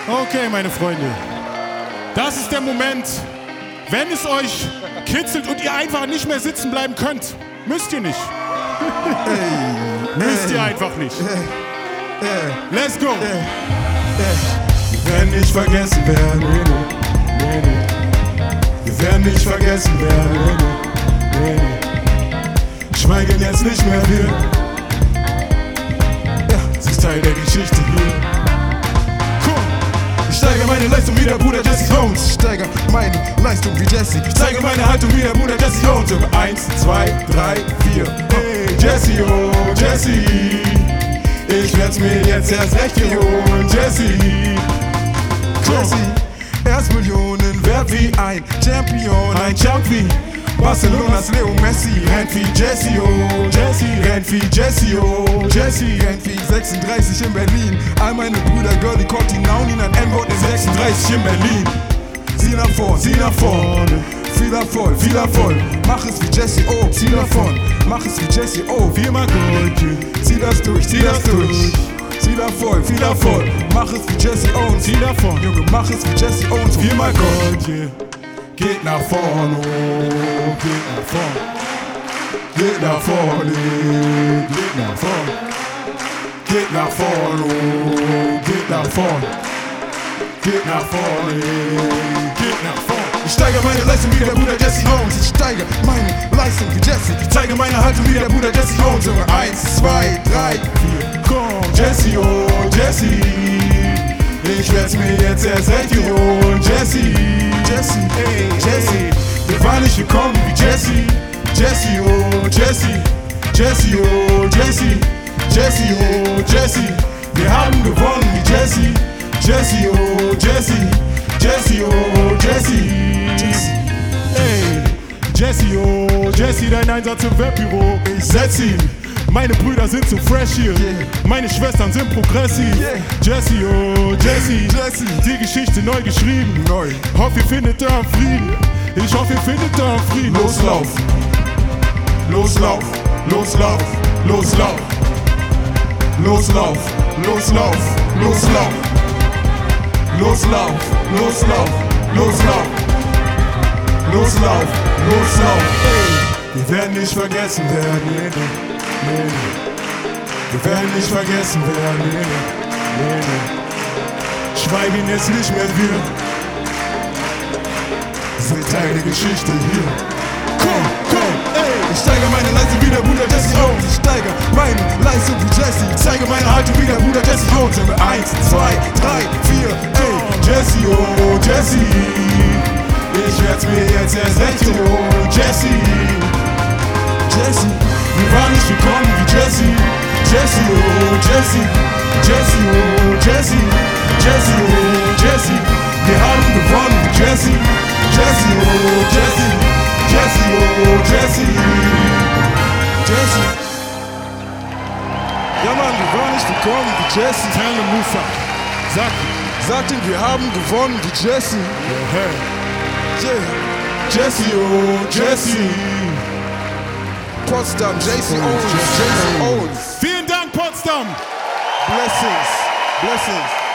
Okay, meine Freunde. Das ist der Moment, wenn es euch kitzelt und ihr einfach nicht mehr sitzen bleiben könnt. Müsst ihr nicht. Müsst ihr einfach nicht. Let's go. Wir werden nicht vergessen werden. Wir werden nicht vergessen werden. Schweigen jetzt nicht mehr wir. Ja, sie ist Teil der Geschichte hier. Ich steigere meine Leistung wie der Bruder Jesse Jones. Ich steigere meine Leistung wie Jesse. Ich zeige meine Haltung wie der Bruder Jesse Jones. 1, 2, 3, 4. Hey, Jesse, oh Jesse. Ich werd's mir jetzt erst recht hier holen. Jesse, Jesse. Er ist Millionen wert wie ein Champion. Ein Champ wie Barcelonas Leo Messi. Rennt wie Jesse, oh Jesse. Rennt wie Jesse, oh Jesse. Rennt wie 36 in Berlin. All meine Brüder, Girl, die kommt hinaus in ein M-Wort in 36 in Berlin. Sieh nach vorne. Viel Erfolg. Mach es wie Jesse, oh, zieh davon. Mach es wie Jesse, oh, Viermal Gold. zieh das durch. Viel Erfolg. Mach es wie Jesse Owens. Zieh davon. Junge, mach es wie Jesse Owens. Viermal Gold. Geht nach vorne, oh, geht nach vorne. Geht nach vorne, geht nach vorne. Geht nach vorne, oh, geht nach vorne. Geht nach vorne, geht nach vorne. Ich steigere meine Leistung wie der Bruder Jesse Owens. Ich steigere meine Leistung wie Jesse. Ich zeige meine Haltung wie der Bruder Jesse Owens. 1, 2, 3, 4. Komm, Jesse, oh Jesse. Ich werd's mir jetzt erst recht hier holen. Jesse, ey, Jesse. Wir waren nicht gekommen wie Jesse. Jesse, oh Jesse. Jesse, oh Jesse. Jesse, oh Jesse. Wir haben gewonnen wie Jesse. Jesse, oh Jesse. Jesse, oh Jesse. Ey, Jesse, oh Jesse, dein Einsatz im Webbüro. Ich setz ihn. Meine Brüder sind so fresh hier. Meine Schwestern sind progressiv. Jesse, oh Jesse. Die Geschichte neu geschrieben. Hoffe, ihr findet da Frieden. Ich hoffe, ihr findet da Frieden. Loslauf. Wir werden nicht vergessen werden. Wir werden nicht vergessen werden. Schweigen jetzt nicht mehr wir. Sind Teil der Geschichte hier. Komm, ey. Ich steigere meine Leistung wie der Bruder Jesse Owens. Ich steigere meine Leistung wie Jesse. Ich zeige meine Haltung wie der Bruder Jesse Owens. 1, 2, 3, 4. Ey, Jesse, oh Jesse. Ich werd's mir jetzt erst recht holen. Jesse. Wir waren nicht gekommen wie Jesse. Jesse, oh Jesse. Jesse, oh Jesse. Jesse, oh Jesse. Wir haben gewonnen wie Jesse. Jesse, oh Jesse. Jesse, oh Jesse. Ja Mann, wir waren nicht gekommen wie Jesse. Tell them Musa. Sagt ihm, wir haben gewonnen wie Jesse. Jesse, oh Jesse. Potsdam, Jesse Owens. Vielen Dank, Potsdam. Blessings.